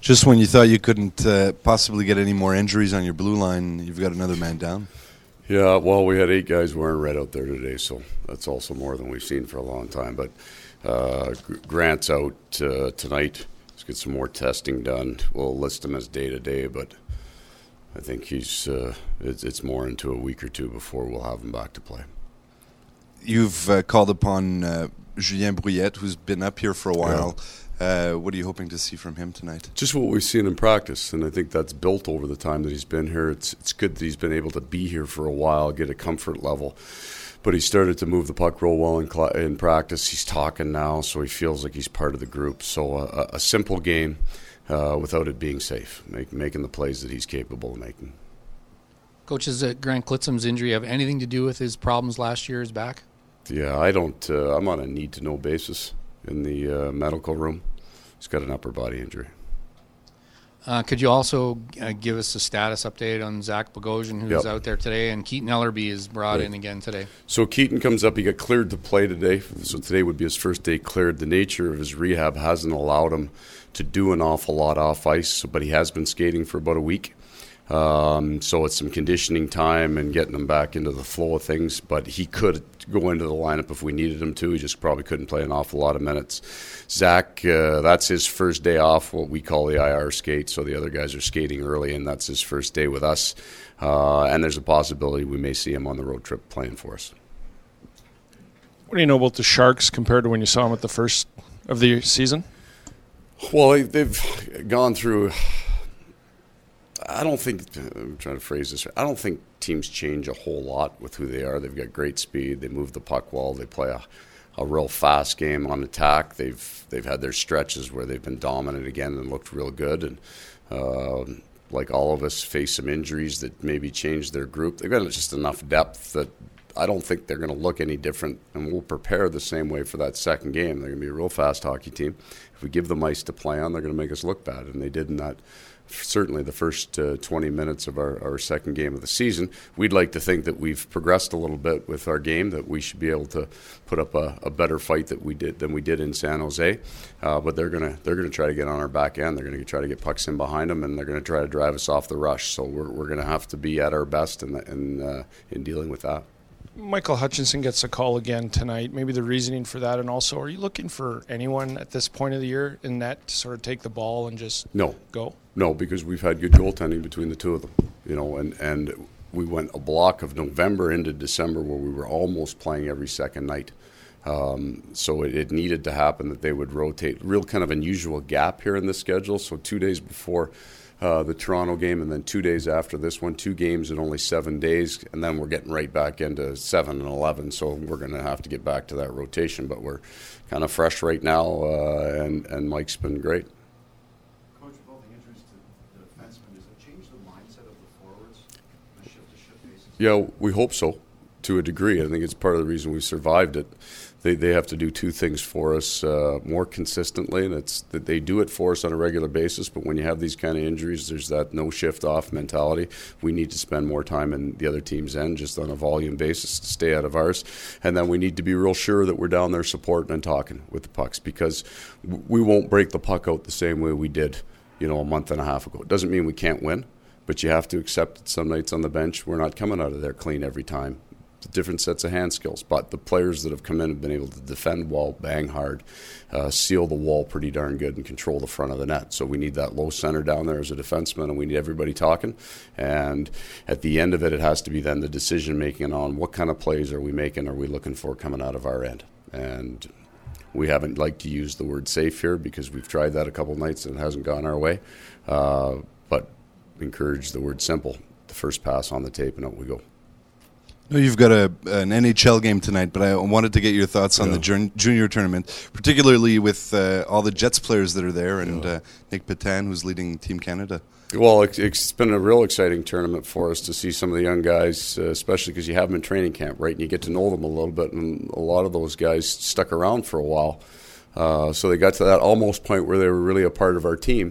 Just when you thought you couldn't possibly get any more injuries on your blue line, you've got another man down. Yeah, well, we had 8 guys wearing red out there today, so that's also more than we've seen for a long time. But Grant's out tonight. Let's get some more testing done. We'll list him as day-to-day, but I think he's it's more into a week or two before we'll have him back to play. You've called upon Julien Brouillette, who's been up here for a while. What are you hoping to see from him tonight? Just what we've seen in practice, and I think that's built over the time that he's been here. It's good that he's been able to be here for a while, get a comfort level. But he started to move the puck real well in practice. He's talking now, so he feels like he's part of the group. So a simple game without it being safe, making the plays that he's capable of making. Coach, does Grant Clitsom's injury have anything to do with his problems last year, his back? Yeah, I don't. I'm on a need-to-know basis in the medical room. He's got an upper body injury. Could you also give us a status update on Zach Bogosian, who's out there today, and Keaton Ellerby is brought in again today? So Keaton comes up. He got cleared to play today. So today would be his first day cleared. The nature of his rehab hasn't allowed him to do an awful lot off ice, but he has been skating for about a week. So it's some conditioning time and getting him back into the flow of things. But he could go into the lineup if we needed him to. He just probably couldn't play an awful lot of minutes. Zach, that's his first day off, what we call the IR skate. So the other guys are skating early, and that's his first day with us. And there's a possibility we may see him on the road trip playing for us. What do you know about the Sharks compared to when you saw them at the first of the season? Well, they've gone through... I'm trying to phrase this. I don't think teams change a whole lot with who they are. They've got great speed. They move the puck well. They play a real fast game on attack. They've had their stretches where they've been dominant again and looked real good. And like all of us, face some injuries that maybe change their group. They've got just enough depth that I don't think they're going to look any different, and we'll prepare the same way for that second game. They're going to be a real fast hockey team. If we give them ice to play on, they're going to make us look bad, and they did in that. Certainly the first 20 minutes of our second game of the season. We'd like to think that we've progressed a little bit with our game, that we should be able to put up a better fight than we did in San Jose. But they're gonna try to get on our back end. They're gonna try to get pucks in behind them, and they're gonna try to drive us off the rush. So we're gonna have to be at our best in dealing with that. Michael Hutchinson gets a call again tonight. Maybe the reasoning for that, and also, are you looking for anyone at this point of the year in net to sort of take the ball and just go? No, because we've had good goaltending between the two of them, and we went a block of November into December where we were almost playing every second night. So it needed to happen that they would rotate. Real kind of unusual gap here in the schedule. So 2 days before the Toronto game, and then 2 days after this one, 2 games in only 7 days, and then we're getting right back into 7 and 11. So we're going to have to get back to that rotation, but we're kind of fresh right now, and Mike's been great. Coach, with all the injuries to the defensemen, does it change the mindset of the forwards, the shift-to-shift basis? Yeah, we hope so, to a degree. I think it's part of the reason we survived it. They have to do 2 things for us more consistently, and it's that they do it for us on a regular basis. But when you have these kind of injuries, there's that no shift off mentality. We need to spend more time in the other team's end just on a volume basis to stay out of ours. And then we need to be real sure that we're down there supporting and talking with the pucks, because we won't break the puck out the same way we did, a month and a half ago. It doesn't mean we can't win, but you have to accept that some nights on the bench we're not coming out of there clean every time. Different sets of hand skills, but the players that have come in have been able to defend well, bang hard, seal the wall pretty darn good, and control the front of the net. So we need that low center down there as a defenseman, and we need everybody talking. And at the end of it, it has to be then the decision making on what kind of plays are we making, are we looking for coming out of our end. And we haven't liked to use the word safe here because we've tried that a couple nights and it hasn't gone our way. But encourage the word simple. The first pass on the tape, and out we go. You've got an NHL game tonight, but I wanted to get your thoughts on the junior tournament, particularly with all the Jets players that are there, and Nick Petan, who's leading Team Canada. Well, it's been a real exciting tournament for us to see some of the young guys, especially because you have them in training camp, right? And you get to know them a little bit, and a lot of those guys stuck around for a while. So they got to that almost point where they were really a part of our team.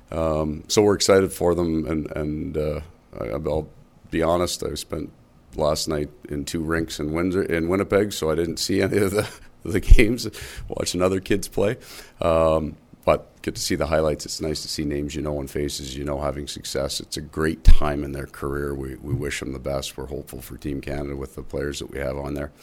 So we're excited for them, and I'll be honest, I spent last night in 2 rinks in Winnipeg, so I didn't see any of the games, watching other kids play. But but get to see the highlights. It's nice to see names you know and faces you know having success. It's a great time in their career. We wish them the best. We're hopeful for Team Canada with the players that we have on there.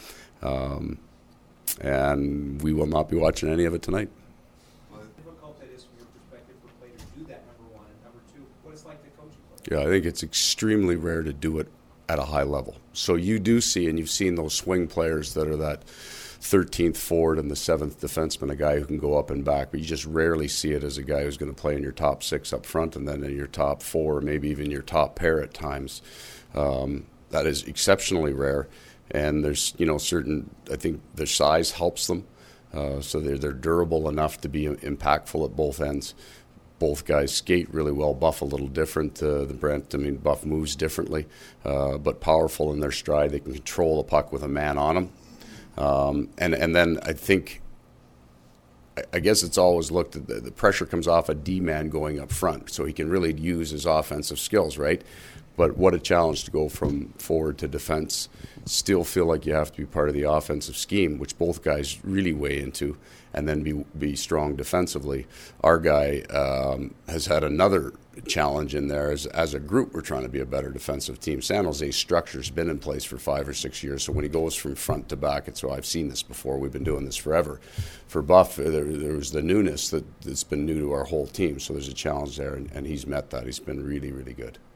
And we will not be watching any of it tonight. How difficult it is from your perspective for a player to do that, number one, and number two, what it's like to coach a player? Yeah, I think it's extremely rare to do it at a high level. So you do see, and you've seen those swing players that are that 13th forward and the 7th defenseman, a guy who can go up and back, but you just rarely see it as a guy who's going to play in your top 6 up front and then in your top 4, maybe even your top pair at times. That is exceptionally rare. And there's, certain, I think their size helps them. So they're durable enough to be impactful at both ends. Both guys skate really well. Buff a little different than Brent. I mean, Buff moves differently, but powerful in their stride. They can control the puck with a man on them. And then I guess it's always looked at the pressure comes off a D-man going up front, so he can really use his offensive skills, right? But what a challenge to go from forward to defense. Still feel like you have to be part of the offensive scheme, which both guys really weigh into, and then be strong defensively. Our guy has had another challenge in there. As a group, we're trying to be a better defensive team. San Jose's structure's been in place for 5 or 6 years, so when he goes from front to back, I've seen this before. We've been doing this forever. For Buff, there was the newness that's been new to our whole team, so there's a challenge there, and he's met that. He's been really, really good.